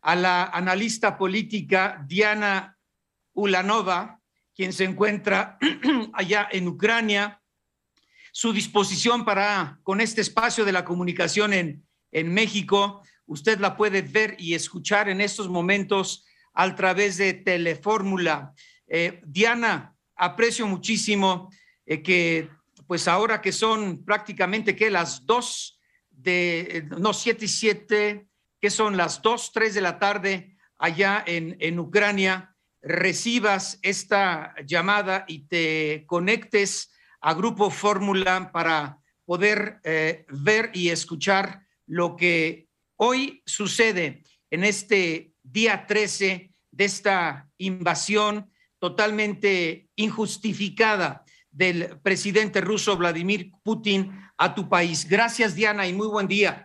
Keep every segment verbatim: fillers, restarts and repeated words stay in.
a la analista política Diana Ulanova, quien se encuentra allá en Ucrania, su disposición para, con este espacio de la comunicación en, en México. Usted la puede ver y escuchar en estos momentos a través de Telefórmula. Eh, Diana, aprecio muchísimo eh, que, pues ahora que son prácticamente que las dos de, no, siete y siete, que son las dos, tres de la tarde allá en, en Ucrania, recibas esta llamada y te conectes a Grupo Fórmula para poder eh, ver y escuchar lo que hoy sucede en este día trece de esta invasión totalmente injustificada del presidente ruso Vladimir Putin a tu país. Gracias, Diana, y muy buen día.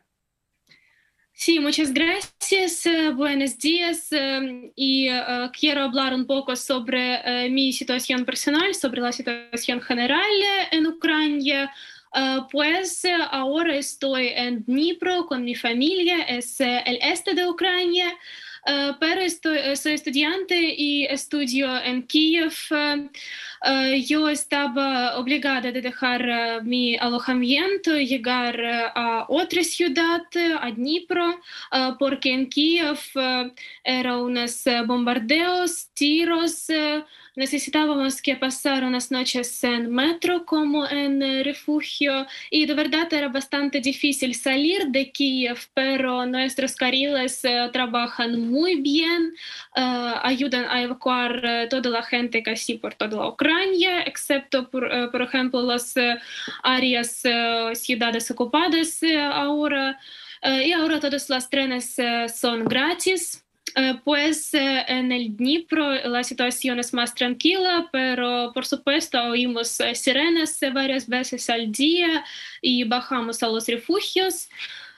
Sí, muchas gracias. Uh, buenos días. Uh, y uh, quiero hablar un poco sobre uh, mi situación personal, sobre la situación general en Ucrania. Uh, pues uh, ahora estoy en Dnipro con mi familia, es uh, el este de Ucrania. Uh, pero estoy, soy estudiante y estudio en Kiev. Uh, uh, yo estaba obligada de dejar uh, mi alojamiento y llegar uh, a otra ciudad, a Dnipro, uh, porque en Kiev uh, eran unos uh, bombardeos, tiros. Uh, necesitábamos que pasar unas noches en metro como en uh, refugio, y de verdad era bastante difícil salir de Kiev, pero nuestros carriles uh, trabajan muy bien, uh, ayudan a evacuar uh, toda la gente casi por toda Ucrania, excepto por, uh, por ejemplo las uh, áreas, uh, ciudades ocupadas uh, ahora, uh, y ahora todos los trenes uh, son gratis. Uh, pues uh, en el Dnipro la situación es más tranquila, pero por supuesto oímos uh, sirenas varias veces al día y bajamos a los refugios.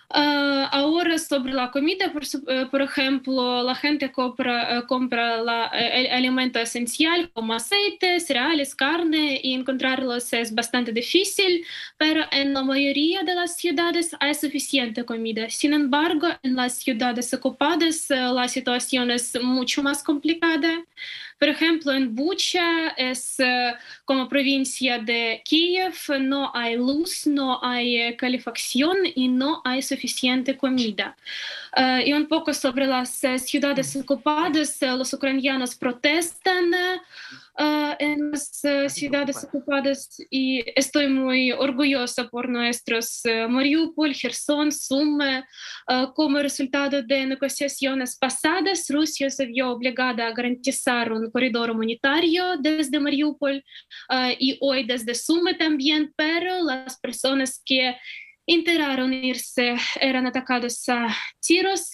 Uh, ahora sobre la comida, por, uh, por ejemplo, la gente compra, uh, compra la, el alimento esencial como aceite, cereales, carne, y encontrarlos es bastante difícil, pero en la mayoría de las ciudades hay suficiente comida. Sin embargo, en las ciudades ocupadas uh, la situación es mucho más complicada. Por ejemplo, en Bucha, es uh, como provincia de Kiev, no hay luz, no hay calefacción y no hay suficiente comida. Uh, y un poco sobre las uh, ciudades ocupadas, uh, los ucranianos protestan uh, en las uh, ciudades ocupadas, y estoy muy orgullosa por nuestros uh, Mariupol, Kherson, Sumy. Uh, como resultado de negociaciones pasadas, Rusia se vio obligada a garantizar un corredor humanitario desde Mariupol uh, y hoy desde Sumy también, pero las personas que intentaron irse eran atacados a tiros.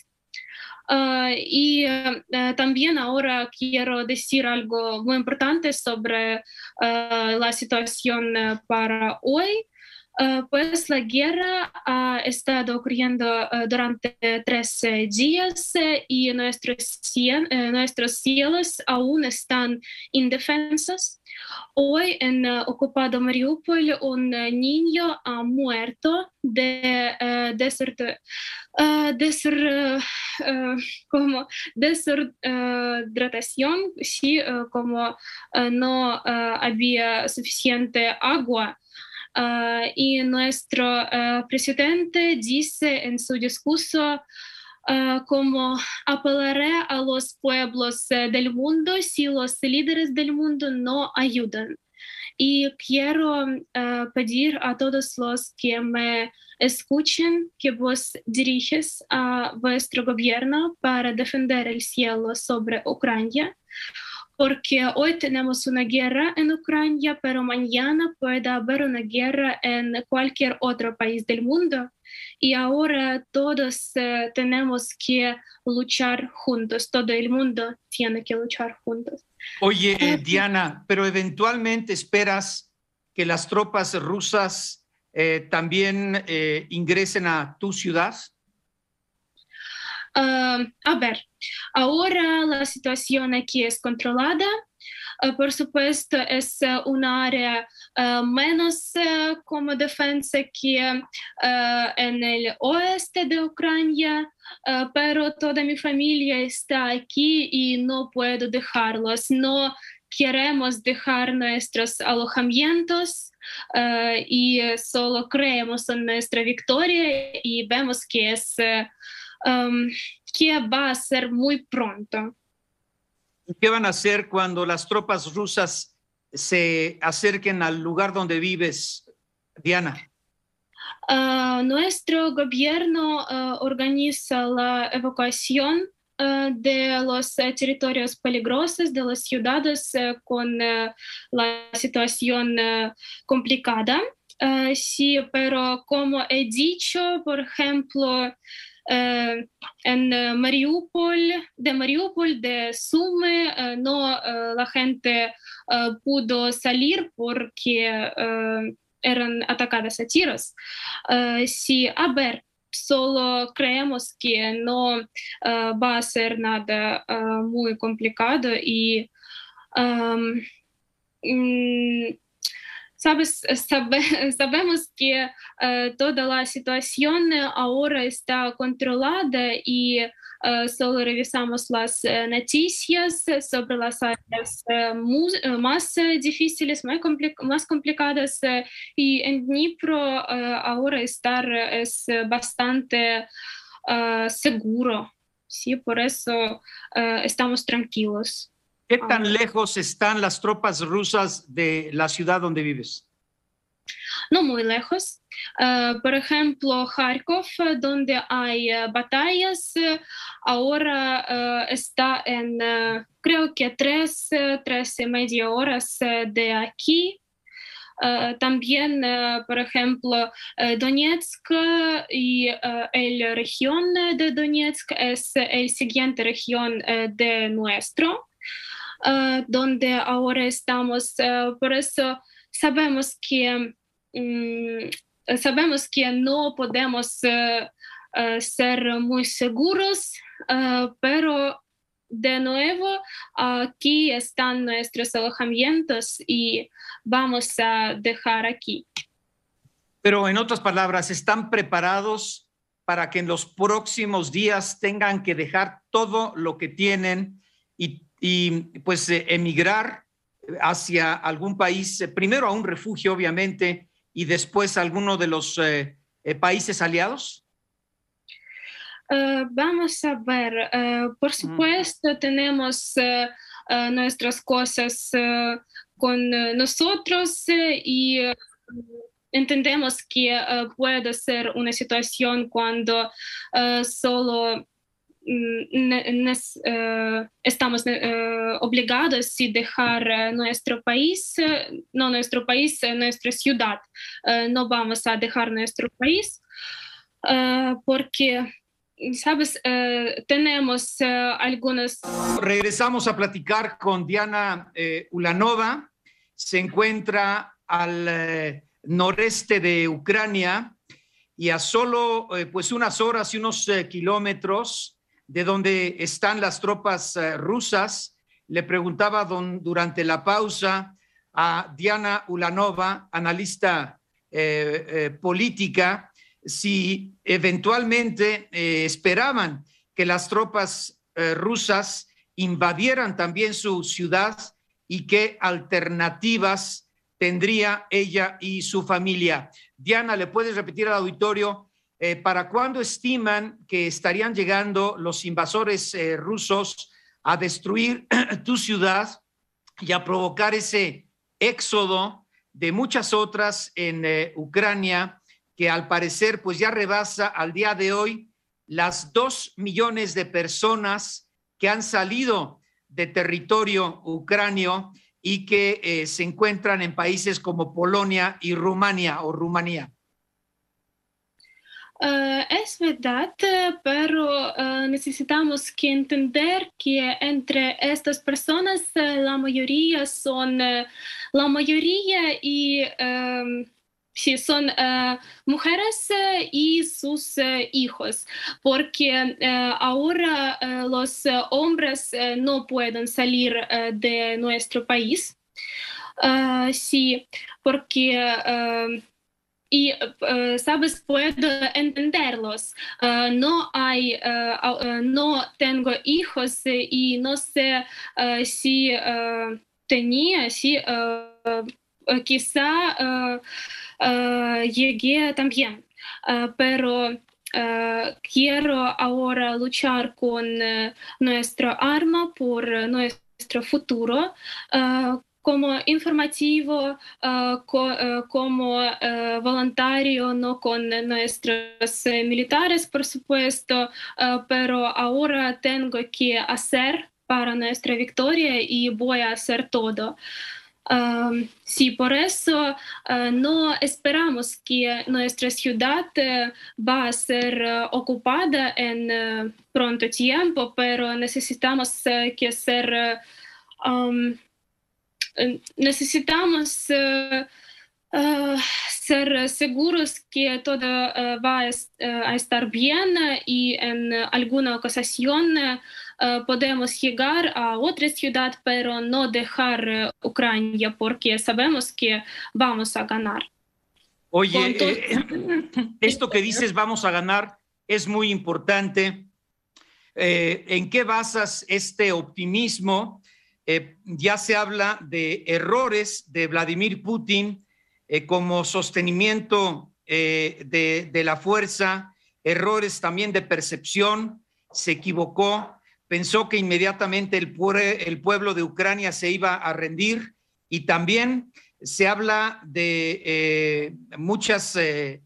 Uh, y uh, también ahora quiero decir algo muy importante sobre uh, la situación uh, para hoy. Uh, pues la guerra ha estado ocurriendo uh, durante trece días uh, y nuestros, cien, uh, nuestros cielos aún están indefensos. Hoy en uh, ocupado Mariupol un uh, niño ha muerto de uh, desert, uh, desert, uh, como deshidratación, uh, sí, uh, como uh, no uh, había suficiente agua. Uh, y nuestro uh, presidente dice en su discurso uh, como apelaré a los pueblos uh, del mundo si los líderes del mundo no ayudan. Y quiero uh, pedir a todos los que me escuchen que vos diriges a vuestro gobierno para defender el cielo sobre Ucrania, porque hoy tenemos una guerra en Ucrania, pero mañana puede haber una guerra en cualquier otro país del mundo. Y ahora todos uh, tenemos que luchar juntos, todo el mundo tiene que luchar juntos. Oye, eh, Diana, pero eventualmente esperas que las tropas rusas eh, también eh, ingresen a tu ciudad. Uh, a ver, ahora la situación aquí es controlada. Uh, por supuesto, es uh, una área uh, menos uh, como defensa que uh, en el oeste de Ucrania, uh, pero toda mi familia está aquí y no puedo dejarlos. No queremos dejar nuestros alojamientos uh, y uh, solo creemos en nuestra victoria y vemos que es uh, um, que va a ser muy pronto. ¿Qué van a hacer cuando las tropas rusas se acerquen al lugar donde vives, Diana? Uh, nuestro gobierno uh, organiza la evacuación uh, de los uh, territorios peligrosos, de las ciudades uh, con uh, la situación uh, complicada. Uh, sí, pero como he dicho, por ejemplo, Uh, en uh, Mariupol, de Mariupol, de Sumy, uh, no, uh, la gente uh, pudo salir porque uh, eran atacadas a tiros. Uh, sí, a ver, solo creemos que no uh, va a ser nada uh, muy complicado y um, mm, Sabes, sabe, sabemos que uh, toda la situación ahora está controlada y uh, solo revisamos las uh, noticias sobre las áreas uh, mu, uh, más uh, difíciles, más, compli más complicadas uh, y en Dnipro uh, ahora estar es bastante uh, seguro, ¿sí? Por eso uh, estamos tranquilos. ¿Qué tan lejos están las tropas rusas de la ciudad donde vives? No muy lejos. Uh, por ejemplo, Kharkov, donde hay uh, batallas, uh, ahora uh, está en, uh, creo que tres, uh, tres y media horas uh, de aquí. Uh, también, uh, por ejemplo, uh, Donetsk y uh, la región de Donetsk es el siguiente región uh, de nuestro. Uh, donde ahora estamos. Uh, por eso sabemos que, um, sabemos que no podemos uh, uh, ser muy seguros, uh, pero de nuevo aquí están nuestros alojamientos y vamos a dejar aquí. Pero en otras palabras, ¿están preparados para que en los próximos días tengan que dejar todo lo que tienen y y pues eh, emigrar hacia algún país, eh, primero a un refugio obviamente y después a alguno de los eh, eh, países aliados? Uh, vamos a ver, uh, por supuesto mm. tenemos uh, uh, nuestras cosas uh, con uh, nosotros uh, y uh, entendemos que uh, puede ser una situación cuando uh, solo Nes, uh, estamos uh, obligados a dejar uh, nuestro país, uh, no nuestro país, uh, nuestra ciudad. Uh, no vamos a dejar nuestro país uh, porque, sabes, uh, tenemos uh, algunas... Regresamos a platicar con Diana eh, Ulanova. Se encuentra al eh, noreste de Ucrania y a solo eh, pues unas horas y unos eh, kilómetros de donde están las tropas uh, rusas. Le preguntaba don, durante la pausa a Diana Ulanova, analista eh, eh, política, si eventualmente eh, esperaban que las tropas eh, rusas invadieran también su ciudad y qué alternativas tendría ella y su familia. Diana, ¿le puedes repetir al auditorio Eh, ¿para cuándo estiman que estarían llegando los invasores eh, rusos a destruir tu ciudad y a provocar ese éxodo de muchas otras en eh, Ucrania, que al parecer pues ya rebasa al día de hoy las dos millones de personas que han salido de territorio ucranio y que eh, se encuentran en países como Polonia y Rumania o Rumanía? Uh, es verdad, pero uh, necesitamos que entender que entre estas personas uh, la mayoría son uh, la mayoría y um, sí, son uh, mujeres uh, y sus uh, hijos, porque uh, ahora uh, los uh, hombres uh, no pueden salir uh, de nuestro país. Uh, sí, porque uh, y, uh, sabes, puedo entenderlos. Uh, no hay, uh, uh, no tengo hijos y no sé uh, si uh, tenía, si uh, quizá uh, uh, llegué también, uh, pero uh, quiero ahora luchar con uh, nuestra arma por uh, nuestro futuro. Uh, como informativo, uh, co, uh, como uh, voluntario, no con nuestros uh, militares, por supuesto, uh, pero ahora tengo que hacer para nuestra victoria y voy a hacer todo. Um, sí, por eso uh, no esperamos que nuestra ciudad uh, va a ser uh, ocupada en uh, pronto tiempo, pero necesitamos uh, que ser uh, um, necesitamos uh, uh, ser seguros que todo uh, va a, est uh, a estar bien y en uh, alguna ocasión uh, podemos llegar a otra ciudad, pero no dejar uh, Ucrania porque sabemos que vamos a ganar. Oye, eh, esto que dices vamos a ganar es muy importante. Eh, ¿En qué basas este optimismo? Eh, ya se habla de errores de Vladimir Putin eh, como sostenimiento eh, de, de la fuerza, errores también de percepción, se equivocó, pensó que inmediatamente el, el pueblo de Ucrania se iba a rendir y también se habla de eh, muchas... Eh,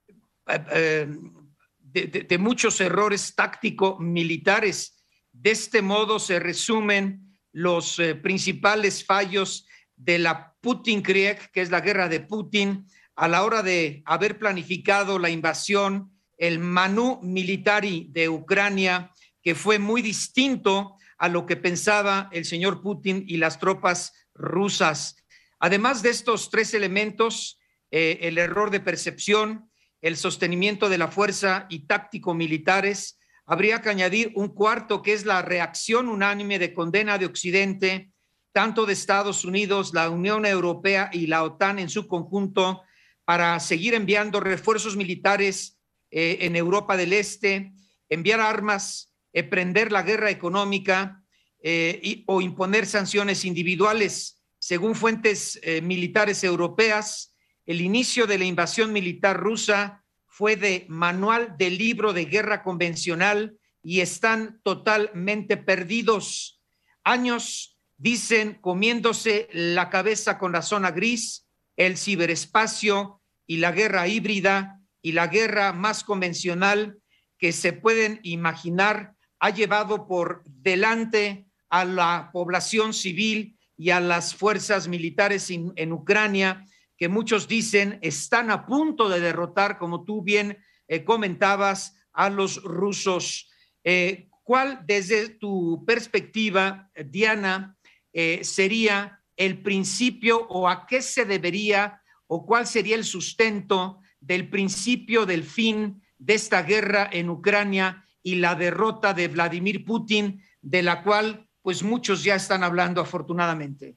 eh, de, de, de muchos errores táctico-militares. De este modo se resumen los eh, principales fallos de la Putin-Krieg, que es la guerra de Putin, a la hora de haber planificado la invasión, el Manu Militari de Ucrania, que fue muy distinto a lo que pensaba el señor Putin y las tropas rusas. Además de estos tres elementos, eh, el error de percepción, el sostenimiento de la fuerza y táctico-militares, habría que añadir un cuarto, que es la reacción unánime de condena de Occidente, tanto de Estados Unidos, la Unión Europea y la OTAN en su conjunto, para seguir enviando refuerzos militares eh, en Europa del Este, enviar armas, emprender la guerra económica eh, y, o imponer sanciones individuales. Según fuentes eh, militares europeas, el inicio de la invasión militar rusa fue de manual de libro de guerra convencional y están totalmente perdidos. Años, dicen, comiéndose la cabeza con la zona gris, el ciberespacio y la guerra híbrida y la guerra más convencional que se pueden imaginar ha llevado por delante a la población civil y a las fuerzas militares en, en Ucrania, que muchos dicen están a punto de derrotar, como tú bien eh, comentabas, a los rusos. Eh, ¿Cuál, desde tu perspectiva, Diana, eh, sería el principio o a qué se debería o cuál sería el sustento del principio del fin de esta guerra en Ucrania y la derrota de Vladimir Putin, de la cual pues muchos ya están hablando afortunadamente?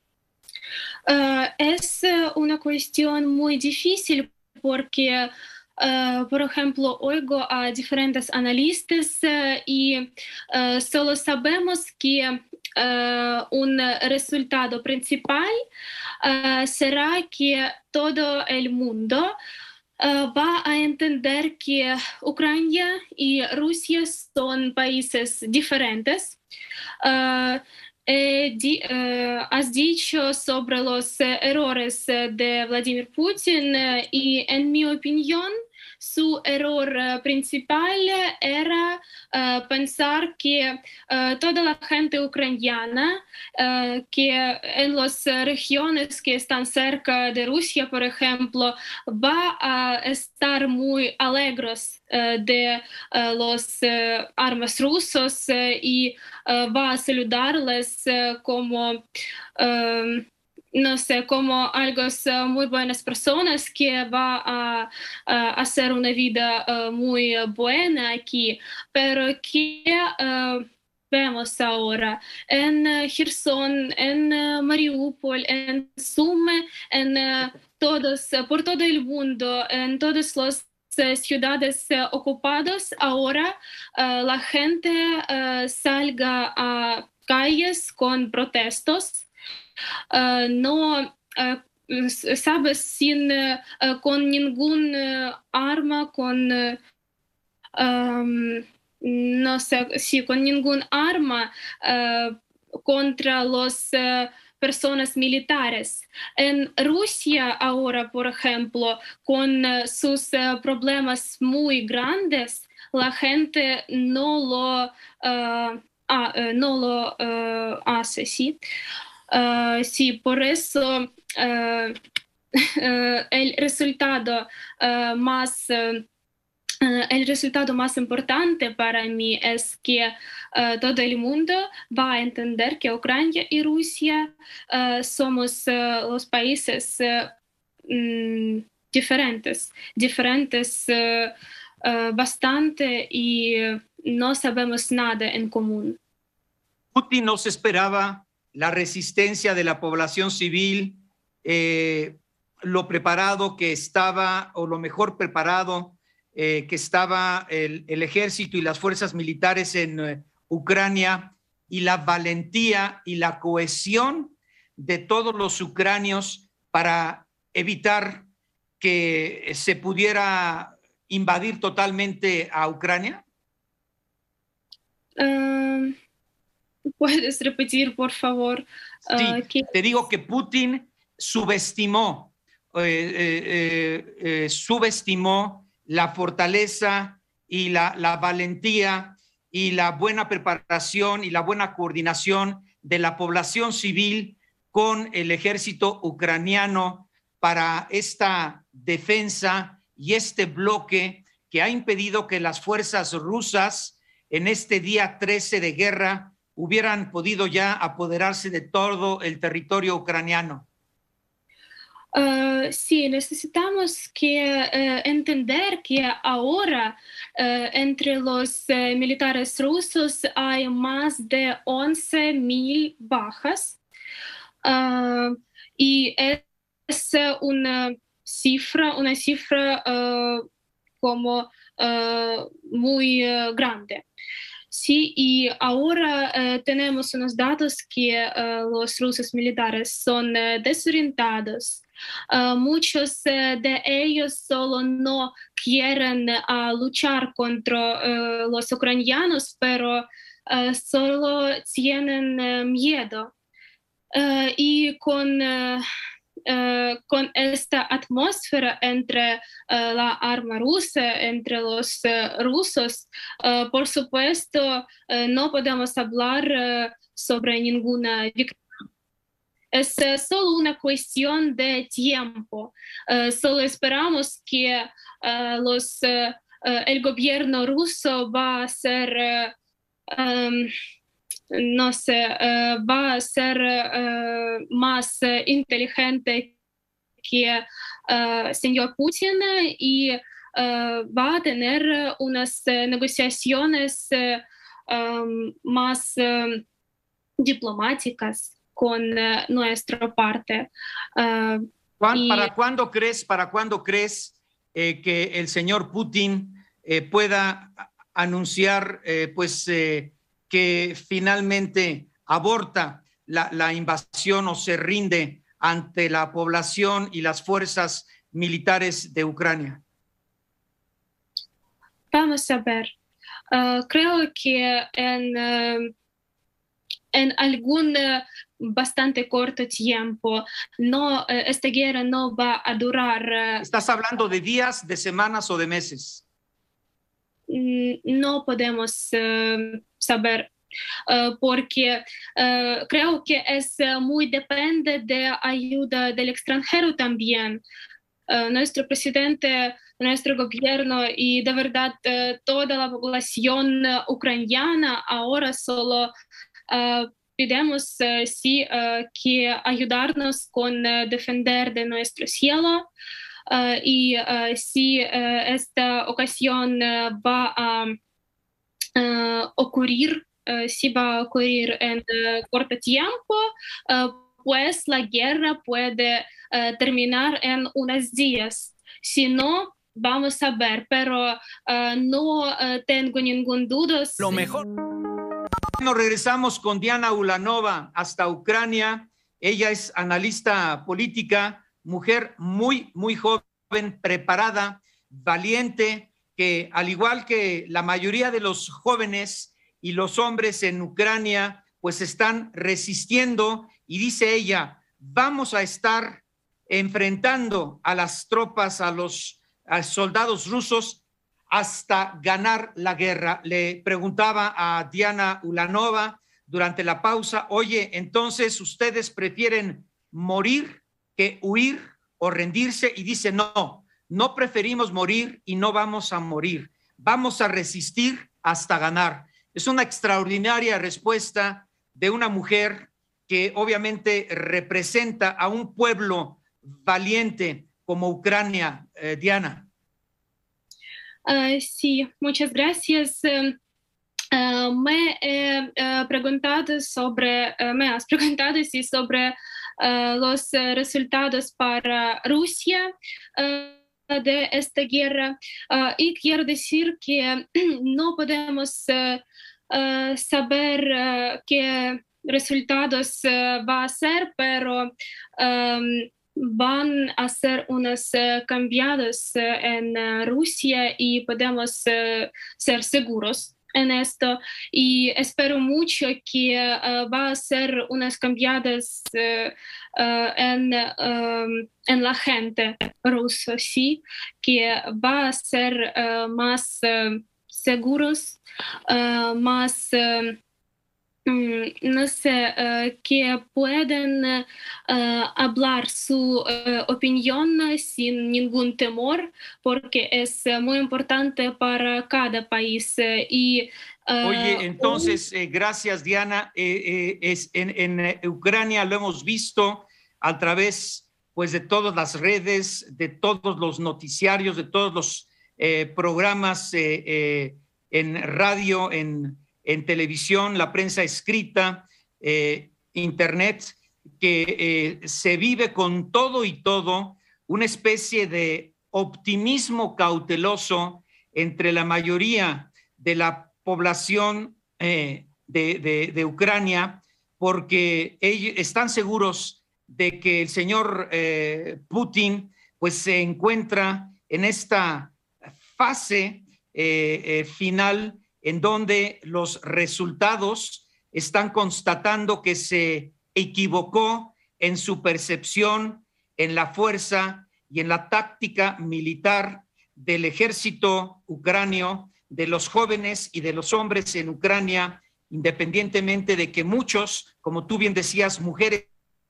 Uh, es una cuestión muy difícil porque, uh, por ejemplo, oigo a diferentes analistas uh, y uh, solo sabemos que uh, un resultado principal uh, será que todo el mundo Uh, va a entender que Ucrania y Rusia son países diferentes. Uh, eh, di, uh, has dicho sobre los uh, errores uh, de Vladimir Putin uh, y en mi opinión su error uh, principal era uh, pensar que uh, toda la gente ucraniana uh, que en las uh, regiones que están cerca de Rusia, por ejemplo, va a estar muy alegres uh, de uh, los uh, armas rusos uh, y uh, va a saludarles uh, como um, no sé, como algo uh, muy buenas personas que va a, a hacer una vida uh, muy buena aquí, pero que uh, vemos ahora en uh, Kherson, en uh, Mariupol, en Sumy, en uh, todos, uh, por todo el mundo, en todos los uh, ciudades uh, ocupadas, ahora uh, la gente uh, salga a calles con protestos. Uh, no, uh, sabes, sin, uh, con ningún uh, arma, con, uh, um, no sé, sí, con ningún arma uh, contra las uh, personas militares. En Rusia ahora, por ejemplo, con uh, sus uh, problemas muy grandes, la gente no lo, uh, ah, uh, no lo uh, hace, ¿sí? Uh, sí, por eso uh, uh, el resultado uh, más uh, uh, el resultado más importante para mí es que uh, todo el mundo va a entender que Ucrania y Rusia uh, somos uh, los países uh, mm, diferentes, diferentes uh, uh, bastante y uh, no sabemos nada en común. Putin no se esperaba la resistencia de la población civil, eh, lo preparado que estaba, o lo mejor preparado eh, que estaba el, el ejército y las fuerzas militares en eh, Ucrania, y la valentía y la cohesión de todos los ucranios para evitar que se pudiera invadir totalmente a Ucrania? Uh... ¿Puedes repetir, por favor? Sí, uh, que... te digo que Putin subestimó, eh, eh, eh, subestimó la fortaleza y la, la valentía y la buena preparación y la buena coordinación de la población civil con el ejército ucraniano para esta defensa y este bloque que ha impedido que las fuerzas rusas en este día trece de guerra hubieran podido ya apoderarse de todo el territorio ucraniano. Uh, sí, necesitamos que, uh, entender que ahora uh, entre los uh, militares rusos hay más de once mil bajas uh, y es una cifra, una cifra uh, como uh, muy uh, grande. Sí, y ahora uh, tenemos unos datos que uh, los rusos militares son uh, desorientados. Uh, muchos uh, de ellos solo no quieren uh, luchar contra uh, los ucranianos, pero uh, solo tienen uh, miedo. Uh, y con... Uh, Uh, con esta atmósfera entre uh, la arma rusa, entre los uh, rusos, uh, por supuesto, uh, no podemos hablar uh, sobre ninguna victoria. Es uh, solo una cuestión de tiempo. Uh, solo esperamos que uh, los, uh, uh, el gobierno ruso va a ser... Uh, um, no sé, uh, va a ser uh, más uh, inteligente que uh, señor Putin y uh, va a tener unas uh, negociaciones uh, um, más uh, diplomáticas con uh, nuestra parte. Uh, y... ¿Para cuándo crees, para cuándo crees eh, que el señor Putin eh, pueda anunciar, eh, pues, eh, que finalmente aborta la, la invasión o se rinde ante la población y las fuerzas militares de Ucrania? Vamos a ver. Uh, creo que en, uh, en algún uh, bastante corto tiempo, no, uh, esta guerra no va a durar. Uh, ¿Estás hablando de días, de semanas o de meses? No podemos uh, saber, uh, porque uh, creo que es uh, muy depende de ayuda del extranjero también. Uh, nuestro presidente, nuestro gobierno y de verdad uh, toda la población uh, ucraniana ahora solo uh, pidamos uh, sí, uh, que ayudarnos con uh, defender de nuestro cielo uh, y uh, si uh, esta ocasión uh, va a uh, ocurrir, uh, si va a ocurrir en uh, corto tiempo, uh, pues la guerra puede uh, terminar en unos días. Si no, vamos a ver, pero uh, no uh, tengo ningún duda. Lo mejor. Nos regresamos con Diana Ulanova hasta Ucrania. Ella es analista política, mujer muy, muy joven, preparada, valiente, que al igual que la mayoría de los jóvenes y los hombres en Ucrania, pues están resistiendo y dice ella, vamos a estar enfrentando a las tropas, a los a soldados rusos hasta ganar la guerra. Le preguntaba a Diana Ulanova durante la pausa, oye, entonces ustedes prefieren morir que huir o rendirse, y dice, no, no preferimos morir y no vamos a morir, vamos a resistir hasta ganar. Es una extraordinaria respuesta de una mujer que obviamente representa a un pueblo valiente como Ucrania, eh, Diana. Uh, sí, muchas gracias. Uh, uh, me he uh, preguntado sobre, uh, me has preguntado sí, sobre uh, los uh, resultados para Rusia uh, de esta guerra uh, y quiero decir que no podemos uh, uh, saber uh, qué resultados uh, va a ser, pero um, van a ser unos uh, cambiados uh, en uh, Rusia y podemos uh, ser seguros en esto y espero mucho que uh, va a ser unas cambiadas uh, uh, en, um, en la gente rusa, sí, que va a ser uh, más uh, seguros, uh, más uh, no sé, uh, que pueden uh, hablar su uh, opinión sin ningún temor, porque es uh, muy importante para cada país. Uh, y, uh, Oye, entonces, eh, gracias, Diana. Eh, eh, es, en, en Ucrania lo hemos visto a través pues, de todas las redes, de todos los noticiarios, de todos los eh, programas eh, eh, en radio, en en televisión, la prensa escrita, eh, internet, que eh, se vive con todo y todo una especie de optimismo cauteloso entre la mayoría de la población eh, de, de, de Ucrania, porque ellos están seguros de que el señor eh, Putin pues, se encuentra en esta fase eh, eh, final en donde los resultados están constatando que se equivocó en su percepción, en la fuerza y en la táctica militar del ejército ucranio, de los jóvenes y de los hombres en Ucrania, independientemente de que muchos, como tú bien decías, mujeres,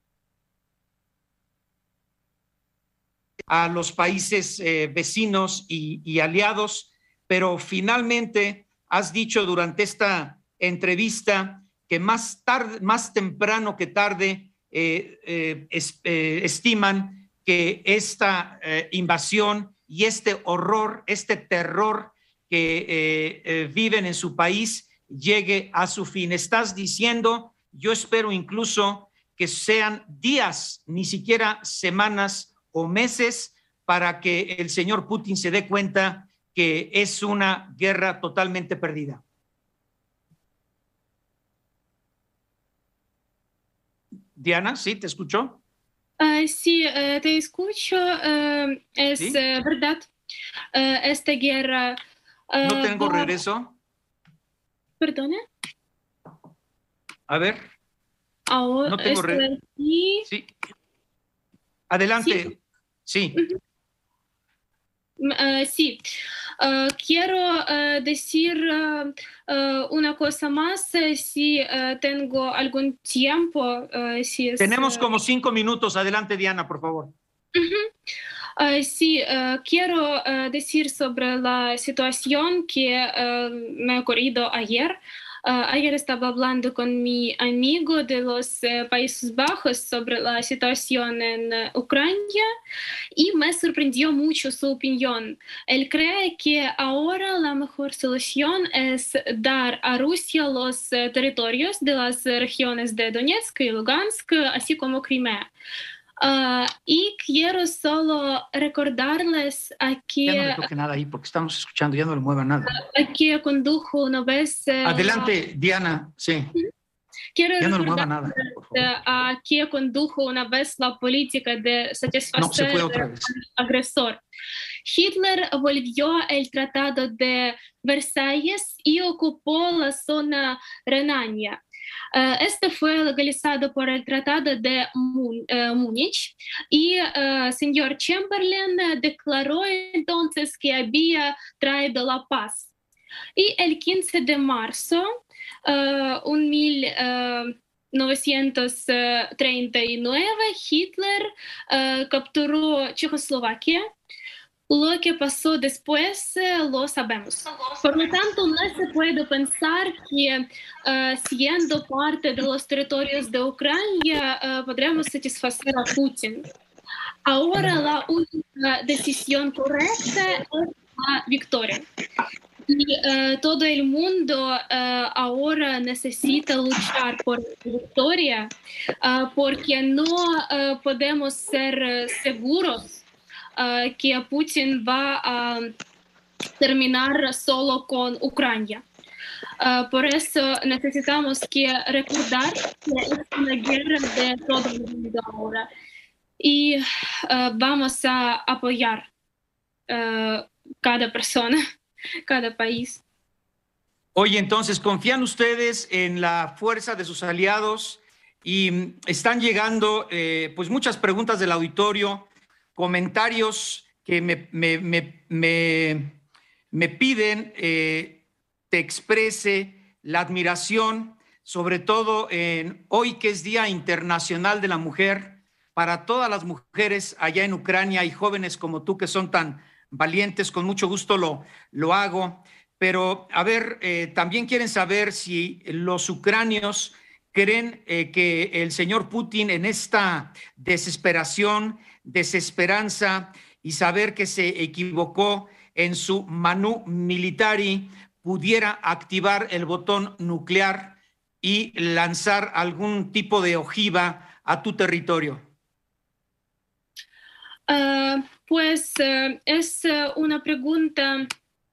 a los países eh, vecinos y, y aliados, pero finalmente has dicho durante esta entrevista que más tarde, más temprano que tarde, eh, eh, es, eh, estiman que esta eh, invasión y este horror, este terror que eh, eh, viven en su país llegue a su fin. Estás diciendo, yo espero incluso que sean días, ni siquiera semanas o meses, para que el señor Putin se dé cuenta que es una guerra totalmente perdida. Diana, ¿sí? ¿Te escuchó? Uh, sí, uh, te escucho. Uh, es ¿Sí? uh, verdad. Uh, esta guerra... Uh, ¿No tengo va... regreso? ¿Perdone? A ver. Ahora, no tengo regreso. Sí. Sí. Adelante. Sí. Sí. Uh, sí. Uh, quiero uh, decir uh, uh, una cosa más, uh, si uh, tengo algún tiempo. Uh, si es, Tenemos uh... como cinco minutos. Adelante, Diana, por favor. Uh-huh. Uh, sí, uh, quiero uh, decir sobre la situación que uh, me ha ocurrido ayer. Uh, ayer estaba hablando con mi amigo de los uh, Países Bajos sobre la situación en uh, Ucrania y me sorprendió mucho su opinión. Él cree que ahora la mejor solución es dar a Rusia los uh, territorios de las regiones de Donetsk y Lugansk, así como Crimea. Uh, y quiero solo recordarles a que... Ya no le toque nada ahí porque estamos escuchando, ya no le mueva nada. A que condujo una vez... Uh, Adelante, la... Diana, sí. Quiero ya no le recordar mueva nada, por favor. A que condujo una vez la política de satisfacer no, se fue otra vez. al agresor. Hitler volvió el Tratado de Versalles y ocupó la zona Renania. Uh, este fue legalizado por el Tratado de Mun uh, Múnich y uh, señor Chamberlain declaró entonces que había traído la paz. Y el quince de marzo, uh, un mil novecientos treinta y nueve, Hitler uh, capturó Checoslovaquia. Lo que pasó después uh, lo sabemos. Por lo tanto, no se puede pensar que uh, siendo parte de los territorios de Ucrania uh, podremos satisfacer a Putin. Ahora la única decisión correcta es la victoria. Y uh, todo el mundo uh, ahora necesita luchar por la victoria uh, porque no uh, podemos ser uh, seguros Uh, que Putin va a terminar solo con Ucrania. Uh, por eso necesitamos que recordar que es una guerra de todo el mundo ahora y uh, vamos a apoyar uh, cada persona, cada país. Oye, entonces, ¿confían ustedes en la fuerza de sus aliados? Y están llegando eh, pues muchas preguntas del auditorio, comentarios que me, me, me, me, me piden eh, te exprese la admiración, sobre todo en hoy que es Día Internacional de la Mujer, para todas las mujeres allá en Ucrania y jóvenes como tú que son tan valientes, con mucho gusto lo, lo hago. Pero, a ver, eh, también quieren saber si los ucranios creen eh, que el señor Putin en esta desesperación, desesperanza y saber que se equivocó en su manu militari, pudiera activar el botón nuclear y lanzar algún tipo de ojiva a tu territorio. Uh, pues uh, es uh, una pregunta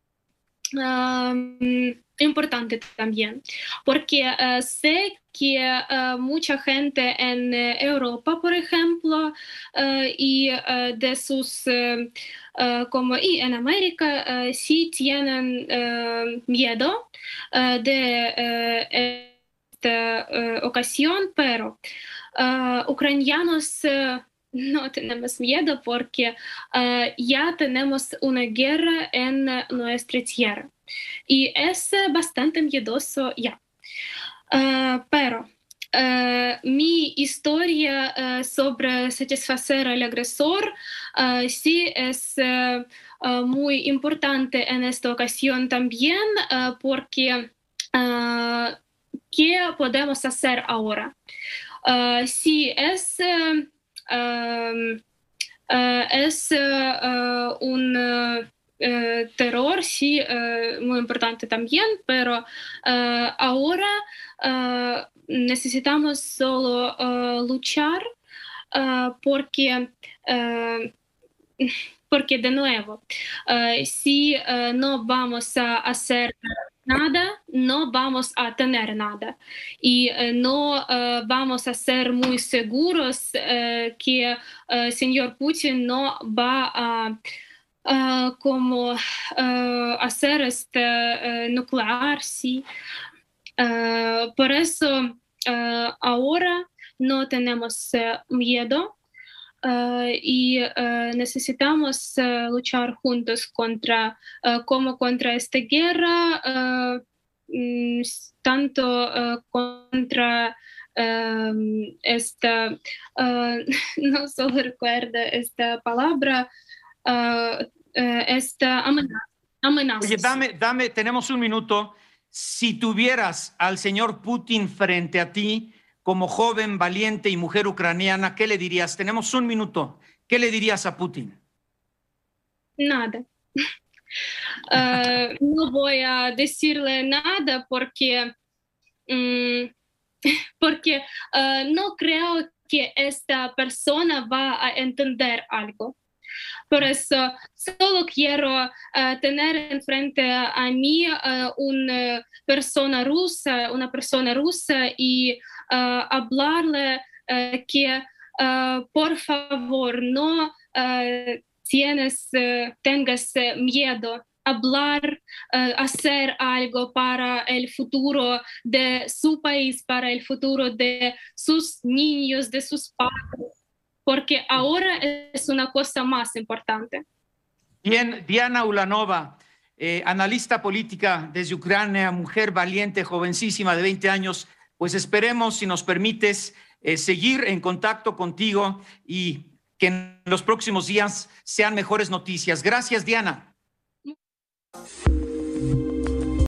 uh, importante también, porque uh, sé que uh, mucha gente en uh, Europa, por ejemplo, uh, y uh, de sus, uh, uh, como y en América, uh, sí tienen uh, miedo uh, de uh, esta uh, ocasión, pero uh, ucranianos uh, no tenemos miedo porque uh, ya tenemos una guerra en nuestra tierra. Y es bastante miedoso ya. Uh, pero uh, mi historia uh, sobre satisfacer al agresor uh, sí es uh, uh, muy importante en esta ocasión también uh, porque uh, ¿qué podemos hacer ahora? Uh, sí, es, uh, um, uh, es uh, uh, un... Uh, Uh, terror, sí, uh, muy importante también, pero uh, ahora uh, necesitamos solo uh, luchar uh, porque, uh, porque de nuevo, uh, si uh, no vamos a hacer nada, no vamos a tener nada. Y uh, no uh, vamos a ser muy seguros uh, que uh, señor Putin no va a Uh, como uh, hacer este uh, nuclear, sí. Uh, por eso uh, ahora no tenemos uh, miedo uh, y uh, necesitamos uh, luchar juntos contra, uh, como contra esta guerra, uh, mm, tanto uh, contra um, esta, uh, no solo recuerdo esta palabra, Uh, uh, esta amenaza. amenaza. Oye, dame, dame, tenemos un minuto. si tuvieras al señor Putin frente a ti como joven, valiente y mujer ucraniana, ¿qué le dirías? Tenemos un minuto. ¿Qué le dirías a Putin? Nada. Uh, no voy a decirle nada porque, um, porque uh, no creo que esta persona va a entender algo. Por eso solo quiero uh, tener enfrente a mí uh, una persona rusa, una persona rusa y uh, hablarle uh, que uh, por favor no uh, tienes, uh, tengas miedo hablar, uh, hacer algo para el futuro de su país, para el futuro de sus niños, de sus padres. Porque ahora es una cosa más importante. Bien, Diana Ulanova, eh, analista política desde Ucrania, mujer valiente, jovencísima de veinte años, pues esperemos, si nos permites, eh, seguir en contacto contigo y que en los próximos días sean mejores noticias. Gracias, Diana.